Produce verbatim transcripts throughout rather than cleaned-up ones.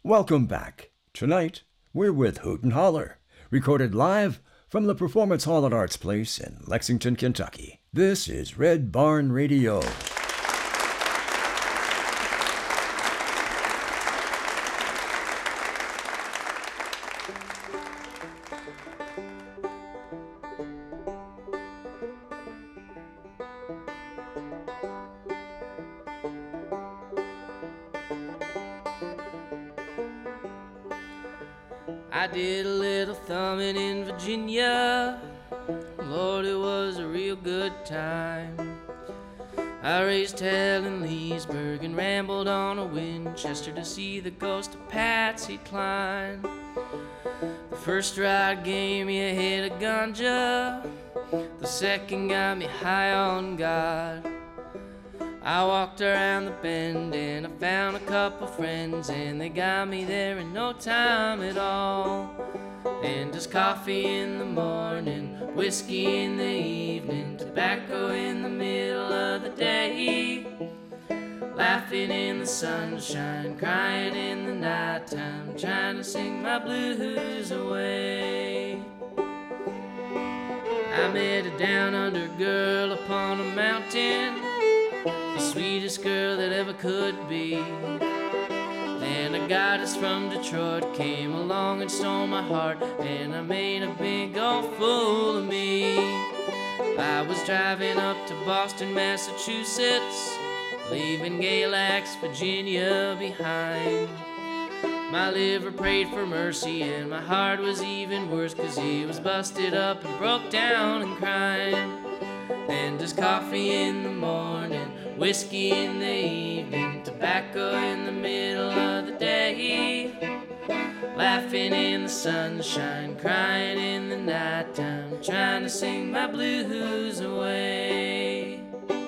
Welcome back. Tonight, we're with Hoot and Holler, recorded live from the Performance Hall at Arts Place in Lexington, Kentucky. This is Red Barn Radio. I did a little thumbing in Virginia. Lord, it was a real good time. I raised hell in Leesburg and rambled on a Winchester to see the ghost of Patsy Cline. The first ride gave me a hit of ganja. The second got me high on God. I walked around the bend and I found a couple friends, and they got me there in no time at all. And just coffee in the morning, whiskey in the evening, tobacco in the middle of the day, laughing in the sunshine, crying in the nighttime, trying to sing my blues away. I met a down under girl upon a mountain, the sweetest girl that ever could be. Then a goddess from Detroit came along and stole my heart, and I made a big old fool of me. I was driving up to Boston, Massachusetts, leaving Galax, Virginia behind. My liver prayed for mercy, and my heart was even worse, 'cause he was busted up and broke down and crying. And just coffee in the morning, whiskey in the evening, tobacco in the middle of the day, laughing in the sunshine, crying in the nighttime, trying to sing my blues away.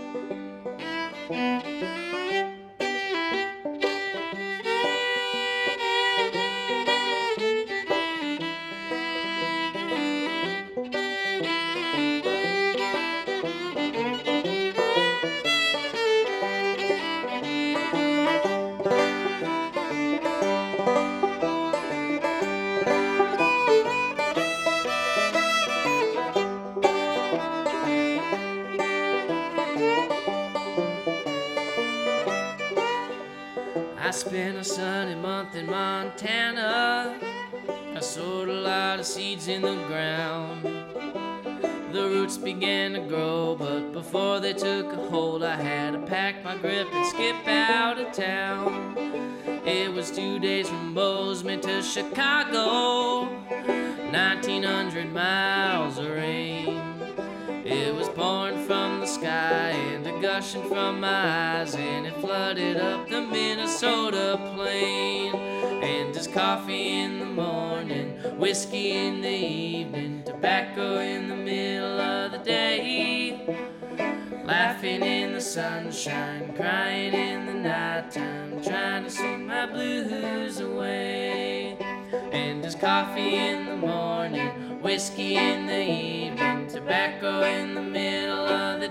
I spent a sunny month in Montana. I sowed a lot of seeds in the ground. The roots began to grow, but before they took a hold, I had to pack my grip and skip out of town. It was two days from Bozeman to Chicago, nineteen hundred miles of rain. It was pouring from the sky and a gushing from my eyes, and it flooded up the Minnesota plain. And just coffee in the morning, whiskey in the evening, tobacco in the middle of the day, laughing in the sunshine, crying in the nighttime, trying to sing my blues away. And just coffee in the morning, whiskey in the evening, tobacco in the middle of the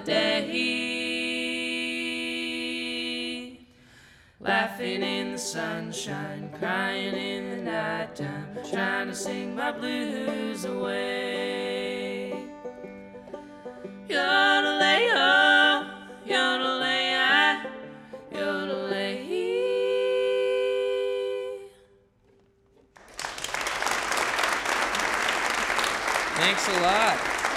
day, laughing in the sunshine, crying in the nighttime, trying to sing my blues away. Yodelay-oh, yodelay-I, yodelay. Thanks a lot.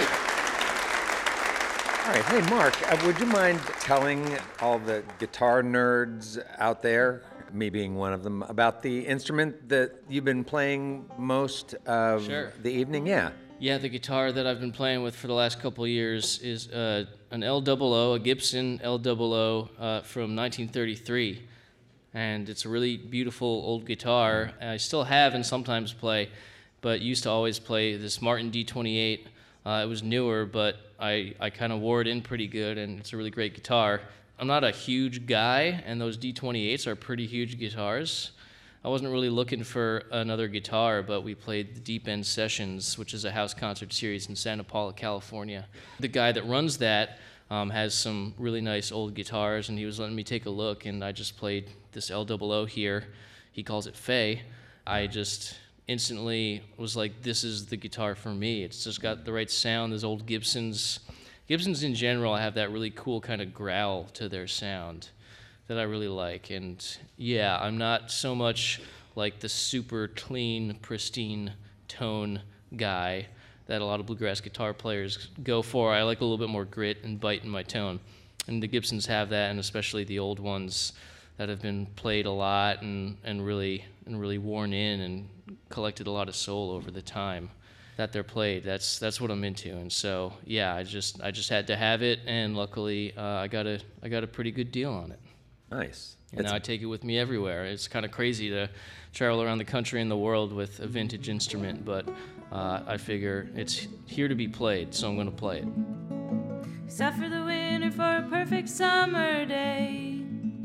All right, hey Mark, uh, would you mind telling all the guitar nerds out there, me being one of them, about the instrument that you've been playing most of Sure. the evening? Yeah. Yeah, the guitar that I've been playing with for the last couple of years is uh, an L O O, a Gibson L O O uh, from nineteen thirty-three. And it's a really beautiful old guitar. I still have and sometimes play, but used to always play this Martin D twenty-eight. Uh, it was newer, but I, I kind of wore it in pretty good, and it's a really great guitar. I'm not a huge guy, and those D twenty-eights are pretty huge guitars. I wasn't really looking for another guitar, but we played the Deep End Sessions, which is a house concert series in Santa Paula, California. The guy that runs that um, has some really nice old guitars, and he was letting me take a look, and I just played this L O O here. he calls it Fey. I just instantly was like, this is the guitar for me. It's just got the right sound. Those old Gibsons. Gibsons in general have that really cool kind of growl to their sound that I really like. And yeah, I'm not so much like the super clean, pristine tone guy that a lot of bluegrass guitar players go for. I like a little bit more grit and bite in my tone. And the Gibsons have that, and especially the old ones that have been played a lot and, and really and really worn in and collected a lot of soul over the time that they're played. That's that's what I'm into. And so yeah, I just I just had to have it, and luckily uh, I got a I got a pretty good deal on it. Nice. And now I take it with me everywhere. It's kind of crazy to travel around the country and the world with a vintage instrument, but uh, I figure it's here to be played, so I'm going to play it. Except for the winter for a perfect summer day.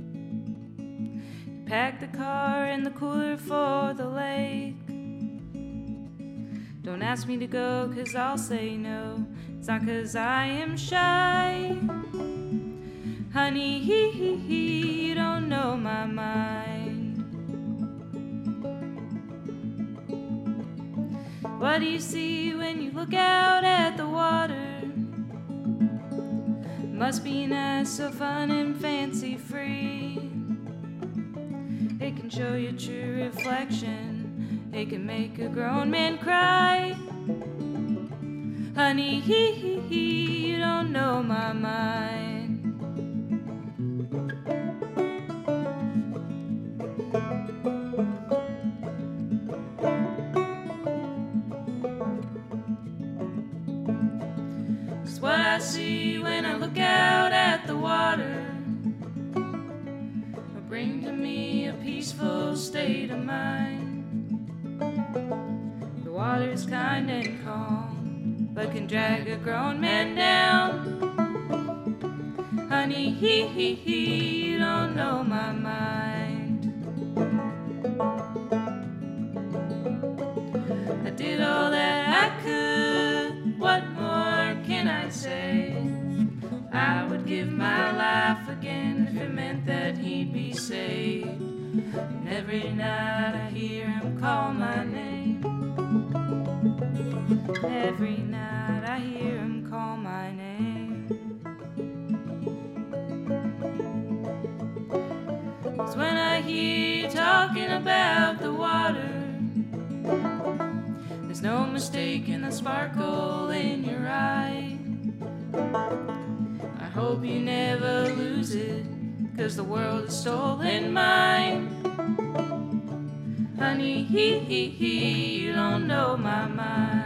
You pack the car in the cooler for the lake. Don't ask me to go, 'cause I'll say no. It's not 'cause I am shy. Honey, hee hee hee, you don't know my mind. What do you see when you look out at the water? Must be nice, so fun and fancy free. It can show your true reflection. It can make a grown man cry. Honey, hee hee hee, you don't know my mind. Cause what I see when I look out at the water will bring to me a peaceful state of mind. The water's kind and calm, but can drag a grown man down. Honey, hee hee hee, you don't know my mind. I did all that I could, what more can I say? I would give my life again if it meant that he'd be saved. And every night I hear him call my name. Every night I hear him call my name. 'Cause when I hear you talking about the water, there's no mistaking the sparkle in your eye. I hope you never lose it, 'cause the world is stolen mine. Honey, hee hee hee, you don't know my mind.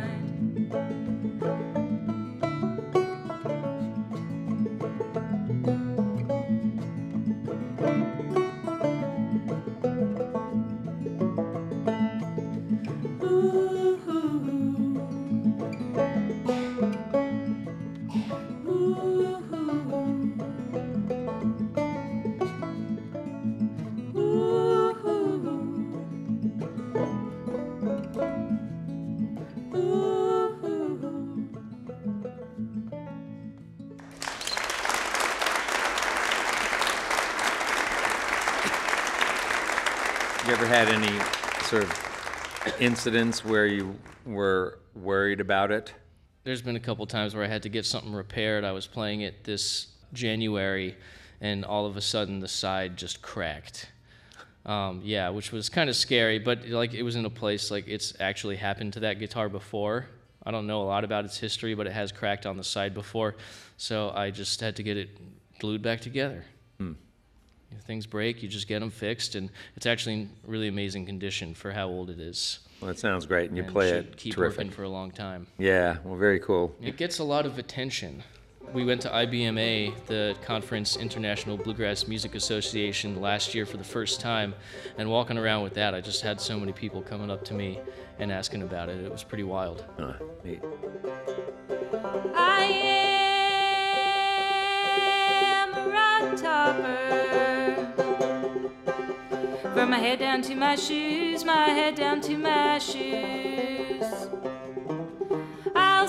You ever had any sort of incidents where you were worried about it? There's been a couple times where I had to get something repaired. I was playing it this January, and all of a sudden the side just cracked. Um, yeah, which was kind of scary, but like it was in a place like it's actually happened to that guitar before. I don't know a lot about its history, but it has cracked on the side before, so I just had to get it glued back together. Hmm. If things break, you just get them fixed, and it's actually in really amazing condition for how old it is. Well, that sounds great, and you And play should it keep terrific. working for a long time. Yeah, well, very cool. It gets a lot of attention. We went to I B M A, the Conference International Bluegrass Music Association, last year for the first time, and walking around with that, I just had so many people coming up to me and asking about it. It was pretty wild. Uh, neat. I am a rock topper. From my head down to my shoes, my head down to my shoes. I'll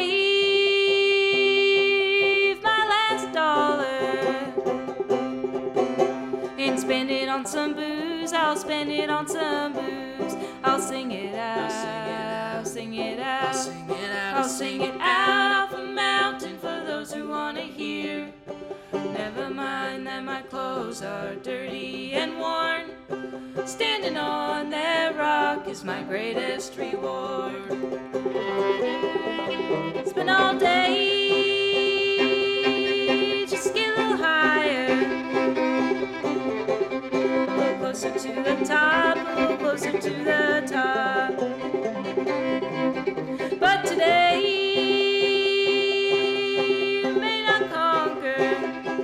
save my last dollar and spend it on some booze. I'll spend it it on some booze. I'll sing it out, I'll sing it out, I'll sing it out, I'll sing it out off a mountain for those who want to hear. Never mind that my clothes are dirty and worn. Standing on that rock is my greatest reward. Spend all day, just get a little higher. A little closer to the top, a little closer to the top. But today, you may not conquer.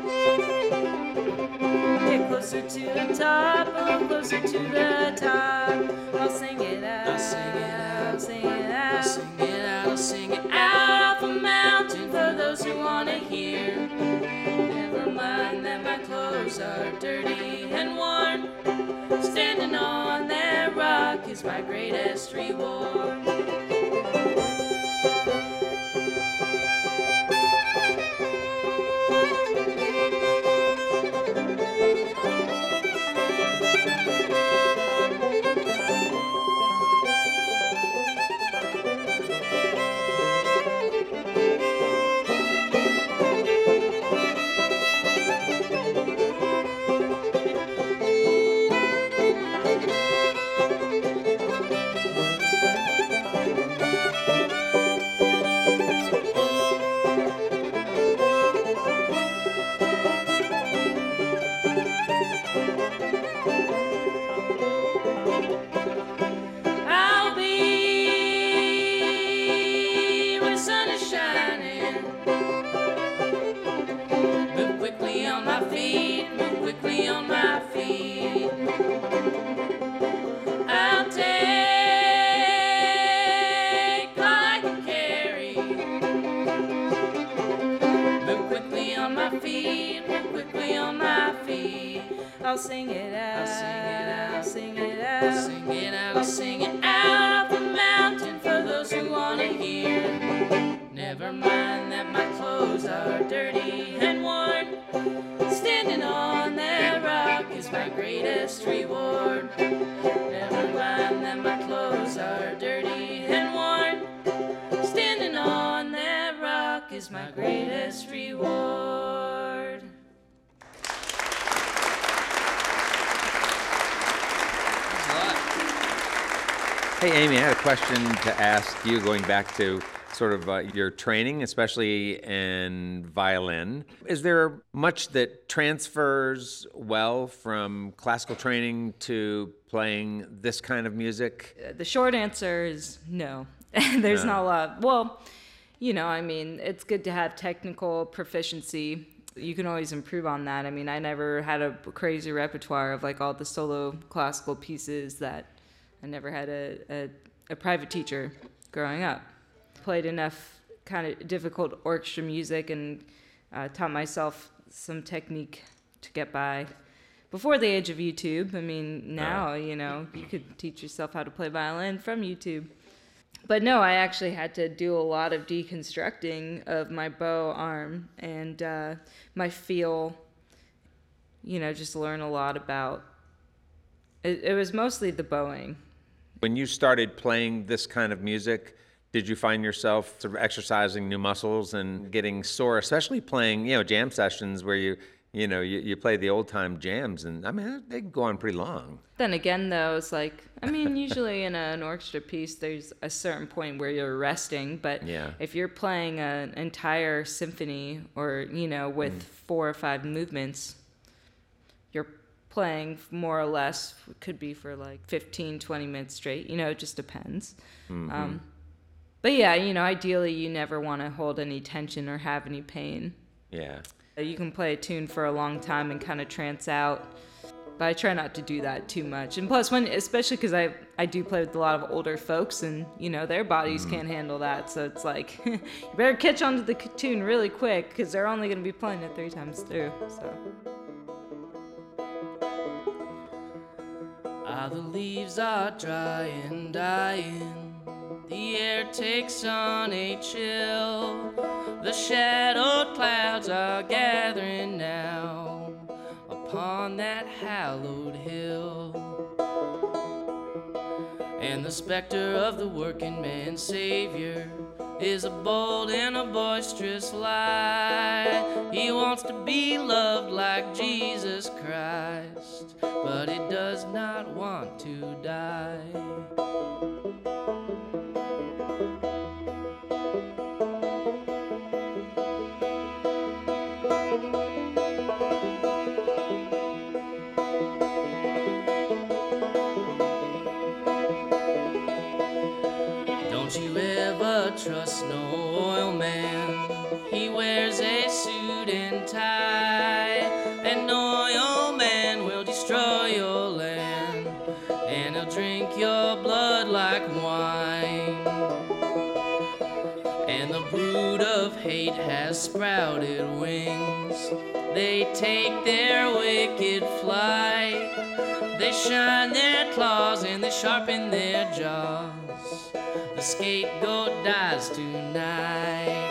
Get closer to the top, a little closer to the top. I'll sing it out, I'll sing it out, I'll sing it out, I'll sing it out, I'll sing it out. out off a mountain for those who want to hear. Never mind that my clothes are dirty and worn. Standing on that rock is my greatest reward. I'll be where the sun is shining. Move quickly on my feet, move quickly on my feet. I'll take all I can carry. Move quickly on my feet, move quickly on my feet. I'll sing it out, I'll sing it out, I'll sing it out. I'll sing it out, I'll sing it out off the mountain for those who want to hear. Never mind that my clothes are dirty and worn. Standing on that rock is my greatest reward. Never mind that my clothes are dirty and worn. Standing on that rock is my greatest reward. Thanks a lot. Hey, Amy, I had a question to ask you going back to sort of uh, your training, especially in violin. Is there much that transfers well from classical training to playing this kind of music? The short answer is no. There's No. not a lot. Well, you know, I mean, it's good to have technical proficiency. You can always improve on that. I mean, I never had a crazy repertoire of like all the solo classical pieces that I never had a, a, a private teacher growing up. Played enough kind of difficult orchestra music and uh, taught myself some technique to get by. Before the age of YouTube, I mean, now, you know, you could teach yourself how to play violin from YouTube. But no, I actually had to do a lot of deconstructing of my bow arm and uh, my feel, you know, just learn a lot about, it, it was mostly the bowing. When you started playing this kind of music, did you find yourself sort of exercising new muscles and getting sore, especially playing, you know, jam sessions where you, you know, you, you play the old time jams, and I mean, they can go on pretty long. Then again, though, it's like, I mean, usually in a, an orchestra piece, there's a certain point where you're resting, but Yeah. if you're playing an entire symphony or, you know, with Mm. four or five movements, you're playing more or less, could be for like fifteen, twenty minutes straight, you know, it just depends. Mm-hmm. Um, but yeah, you know, ideally you never want to hold any tension or have any pain. Yeah. You can play a tune for a long time and kind of trance out, but I try not to do that too much. And plus, when especially because I I do play with a lot of older folks, and you know their bodies Mm. can't handle that, so it's like you better catch on to the c- tune really quick because they're only going to be playing it three times through. So Ah, the leaves are dry and dying. The air takes on a chill. The shadowed clouds are gathering now upon that hallowed hill. And the specter of the working man's savior is a bold and a boisterous lie. He wants to be loved like Jesus Christ, but he does not want to die. Don't you ever trust no oil man. He wears a suit and tie. An oil man will destroy your land, and he'll drink your blood like wine. And the brood of hate has sprouted wings. They take their wicked flight. They shine their claws and they sharpen their jaws. The scapegoat dies tonight.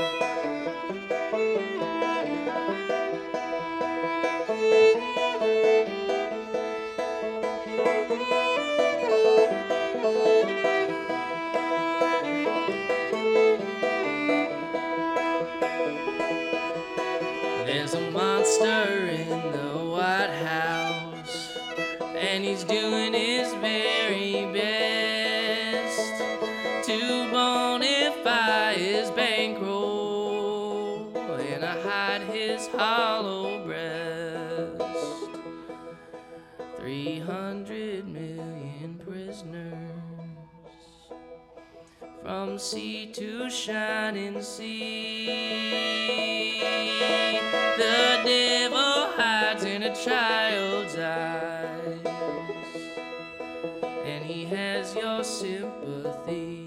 There's a monster in the White House, and he's doing his very best to bonify his bankroll and hide his hollow breast. Three hundred million prisoners from sea to shining sea. The devil hides in a child's eyes, and he has your sympathy.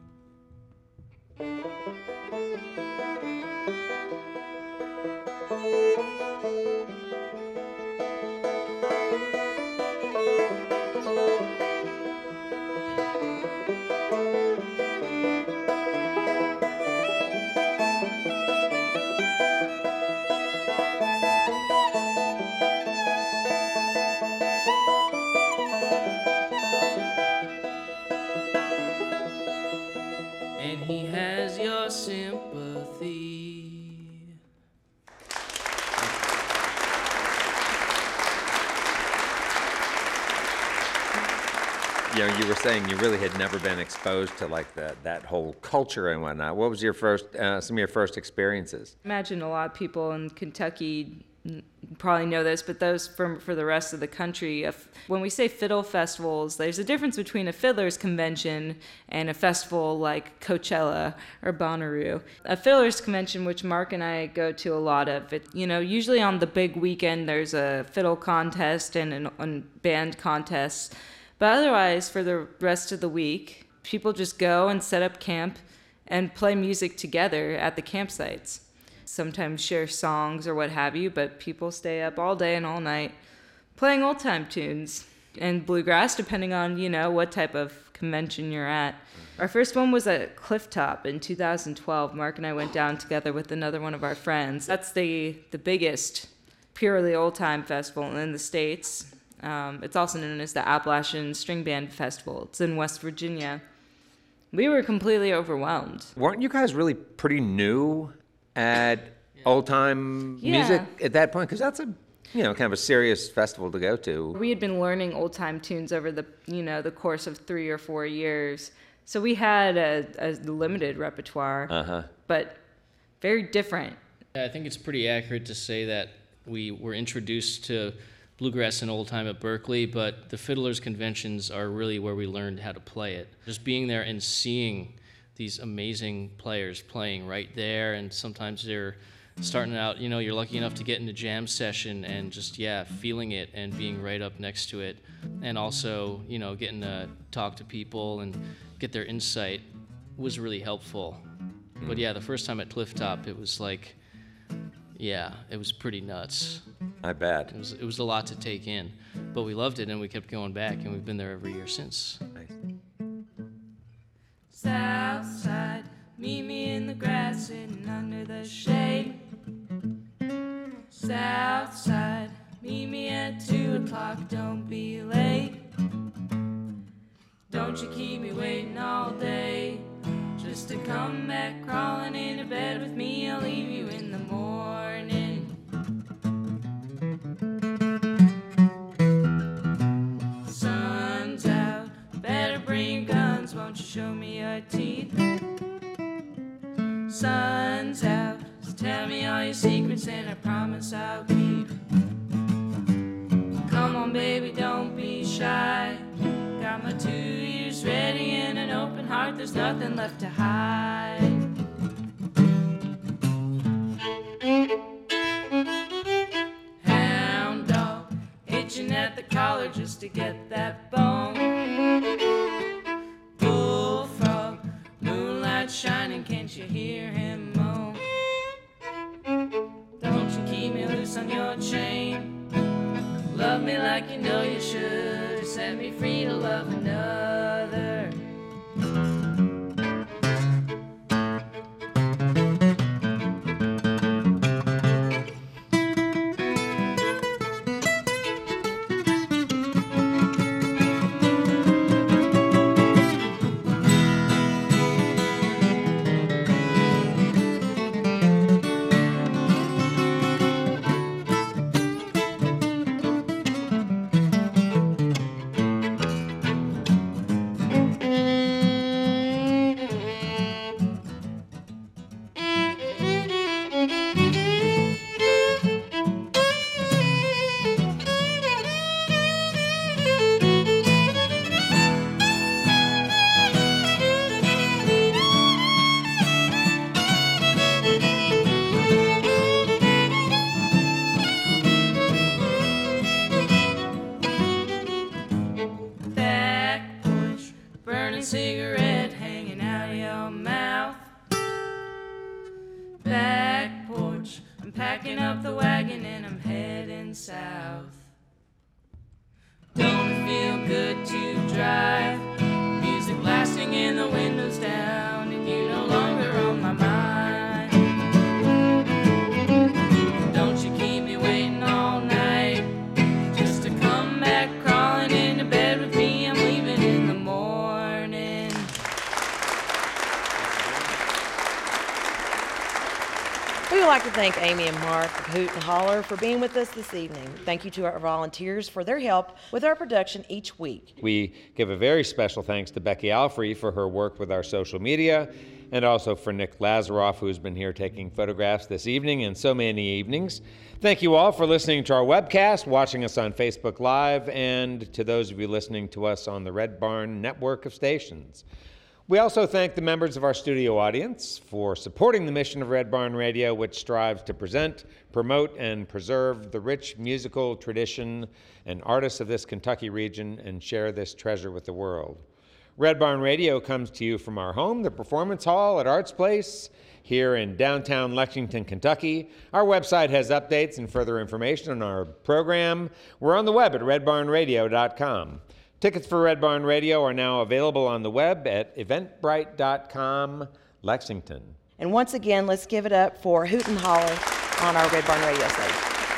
And he has your sympathy. You know, you were saying you really had never been exposed to like the, that whole culture and whatnot. What was your first, uh, some of your first experiences? Imagine a lot of people in Kentucky probably know this, but those for, for the rest of the country, if, when we say fiddle festivals, there's a difference between a fiddler's convention and a festival like Coachella or Bonnaroo. A fiddler's convention, which Mark and I go to a lot of, it, you know, usually on the big weekend there's a fiddle contest and an and band contests, but otherwise for the rest of the week, people just go and set up camp and play music together at the campsites. Sometimes share songs or what have you, but people stay up all day and all night playing old time tunes and bluegrass, depending on, you know, what type of convention you're at. Our first one was at Cliff Top in two thousand twelve. Mark and I went down together with another one of our friends. That's the, the biggest purely old time festival in the States. Um, it's also known as the Appalachian String Band Festival. It's in West Virginia. We were completely overwhelmed. Weren't you guys really pretty new at old time Yeah. music at that point? Because that's a, you know, kind of a serious festival to go to. We had been learning old time tunes over the, you know, the course of three or four years. So we had a, a limited repertoire, Uh-huh. but very different. I think it's pretty accurate to say that we were introduced to bluegrass and old time at Berkeley, but the Fiddlers Conventions are really where we learned how to play it. Just being there and seeing these amazing players playing right there, and sometimes they're starting out, you know, you're lucky enough to get in a jam session and just, yeah, feeling it and being right up next to it, and also, you know, getting to talk to people and get their insight was really helpful. But yeah, the first time at Cliff Top, it was like, yeah, it was pretty nuts. I bet. It was, it was a lot to take in, but we loved it and we kept going back, and we've been there every year since. South side, meet me in the grass sitting under the shade. South side, meet me at two o'clock, don't be late. Don't you keep me waiting all day just to come back crawling into bed with me. I'll leave you in the morning. Sun's out, better bring your guns, won't you show me your teeth? Sun's out, so tell me all your secrets and I promise I'll keep. Come on baby, don't be shy. Got my two ears ready and an open heart, there's nothing left to hide. Hound dog, itching at the collar just to get that bone. Bullfrog, moonlight shining, can't you hear him moan? Don't you keep me loose on your chain. Love me like you know you should, or set me free to love another. Cigarette hanging out of your mouth. Back porch, I'm packing up the wagon and I'm heading south. Don't it feel good to drive? Music blasting and the windows down, and you no longer on my mind. Don't you keep me waiting all night just to come back crawling into bed with me. I'm leaving in the morning. We would like to thank Amy and Mark of Hoot and Holler for being with us this evening. Thank you to our volunteers for their help with our production each week. We give a very special thanks to Becky Alfrey for her work with our social media, and also for Nick Lazaroff, who's been here taking photographs this evening and so many evenings. Thank you all for listening to our webcast, watching us on Facebook Live, and to those of you listening to us on the Red Barn network of stations. We also thank the members of our studio audience for supporting the mission of Red Barn Radio, which strives to present, promote, and preserve the rich musical tradition and artists of this Kentucky region and share this treasure with the world. Red Barn Radio comes to you from our home, the Performance Hall at Arts Place, here in downtown Lexington, Kentucky. Our website has updates and further information on our program. We're on the web at red barn radio dot com. Tickets for Red Barn Radio are now available on the web at eventbrite dot com, Lexington. And once again, let's give it up for Hoot and Holler on our Red Barn Radio station.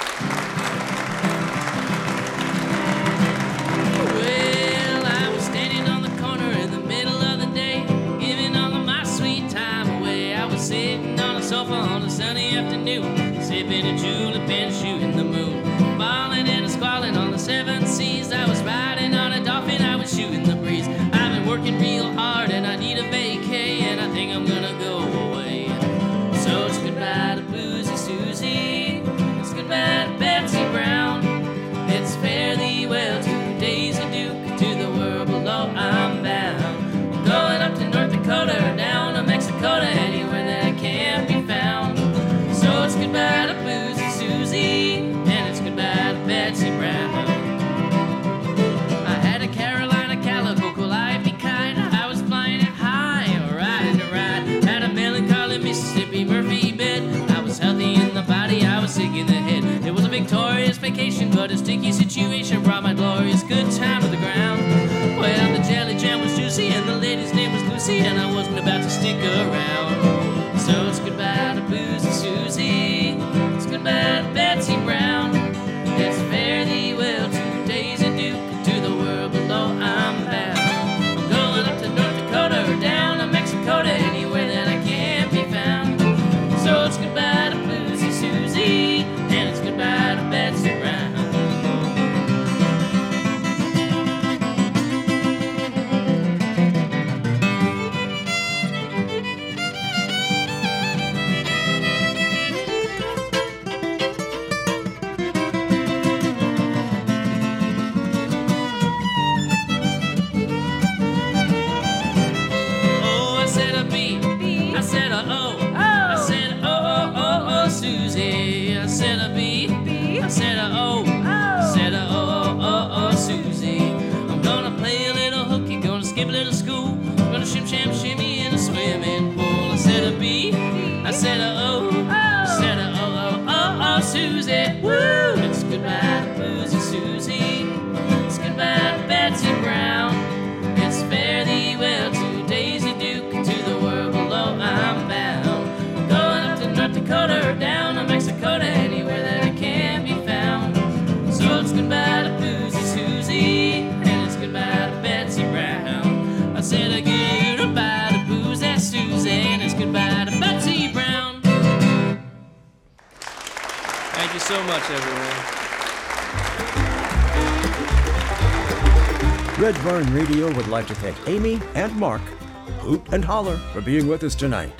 Well, I was standing on the corner in the middle of the day, giving all of my sweet time away. I was sitting on a sofa on a sunny afternoon, sipping a julep and shooting the moon, balling and squalling on the seven seas. I was riding on a dolphin, I was shooting the breeze. I've been working real hard and I need a vacay, and I think I'm gonna go away. So it's goodbye to Boozy Susie, it's goodbye to Betsy Brown. It's fare thee well to Daisy Duke, to the world below I'm bound. I'm going up to North Dakota or down to Mexico, to anywhere that I can't be found. So it's goodbye to Boozy Susie, and it's goodbye to Betsy Brown. I had a Carolina Calico, cool I'd be kind. I was flying it high, riding to ride. Had a melancholy Mississippi Murphy bed. I was healthy in the body, I was sick in the head. It was a victorious vacation, but a sticky situation brought my glorious good time to the ground. Well, the jelly jam was juicy, and the lady's name was Lucy, and I wasn't about to stick around. So it's goodbye to Boozy Susie, it's goodbye to Betsy Brown. It's fare thee well to Daisy Duke, to the world below I'm bound. I'm headed to school. Gonna shim sham shimmy in a swimming pool. I said a B, I said a O, I said a O O O O Susie. Woo! It's goodbye to Boozy Susie. It's goodbye to Betsy Brown. It's fare thee well to Daisy Duke and to the world below. I'm bound. Going up to North Dakota or down to Mexico to anywhere that it can be found. So it's goodbye to Boozy Susie and it's goodbye to Betsy Brown. I said a goodbye to Boozy Susie and it's goodbye to Betsy Brown. Thank you so much, everyone. Red Barn Radio would like to thank Amy and Mark, Hoot and Holler, for being with us tonight.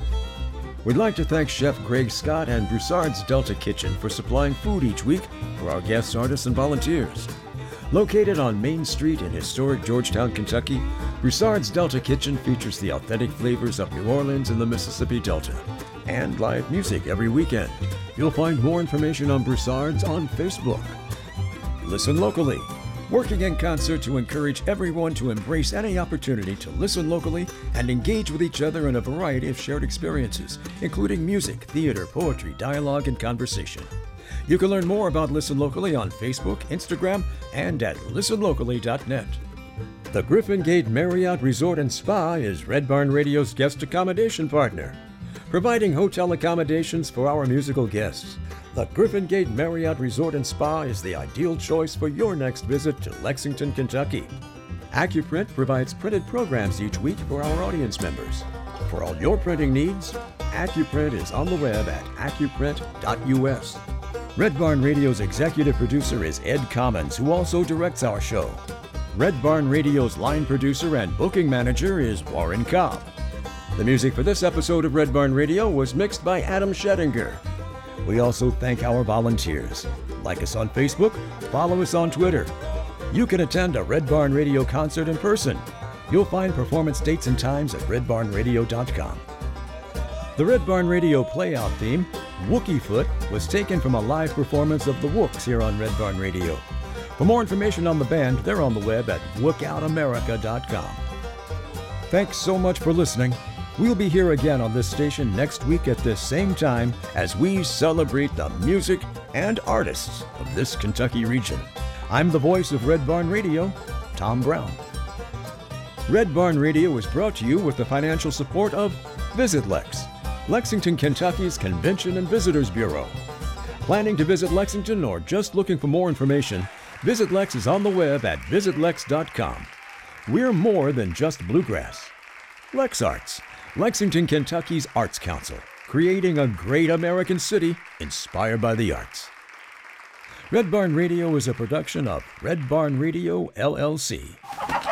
We'd like to thank Chef Greg Scott and Broussard's Delta Kitchen for supplying food each week for our guest artists and volunteers. Located on Main Street in historic Georgetown, Kentucky, Broussard's Delta Kitchen features the authentic flavors of New Orleans and the Mississippi Delta, and live music every weekend. You'll find more information on Broussard's on Facebook. Listen locally, working in concert to encourage everyone to embrace any opportunity to listen locally and engage with each other in a variety of shared experiences, including music, theater, poetry, dialogue, and conversation. You can learn more about Listen Locally on Facebook, Instagram, and at listen locally dot net. The Griffin Gate Marriott Resort and Spa is Red Barn Radio's guest accommodation partner, providing hotel accommodations for our musical guests. The Griffin Gate Marriott Resort and Spa is the ideal choice for your next visit to Lexington, Kentucky. AccuPrint provides printed programs each week for our audience members. For all your printing needs, AccuPrint is on the web at accuprint dot U S. Red Barn Radio's executive producer is Ed Commons, who also directs our show. Red Barn Radio's line producer and booking manager is Warren Cobb. The music for this episode of Red Barn Radio was mixed by Adam Schettinger. We also thank our volunteers. Like us on Facebook, follow us on Twitter. You can attend a Red Barn Radio concert in person. You'll find performance dates and times at red barn radio dot com. The Red Barn Radio playout theme, Wookie Foot, was taken from a live performance of the Wooks here on Red Barn Radio. For more information on the band, they're on the web at wook out america dot com. Thanks so much for listening. We'll be here again on this station next week at this same time as we celebrate the music and artists of this Kentucky region. I'm the voice of Red Barn Radio, Tom Brown. Red Barn Radio is brought to you with the financial support of Visit Lex, Lexington, Kentucky's Convention and Visitors Bureau. Planning to visit Lexington or just looking for more information, Visit Lex is on the web at visit lex dot com. We're more than just bluegrass. Lex Arts, Lexington, Kentucky's Arts Council, creating a great American city inspired by the arts. Red Barn Radio is a production of Red Barn Radio, L L C.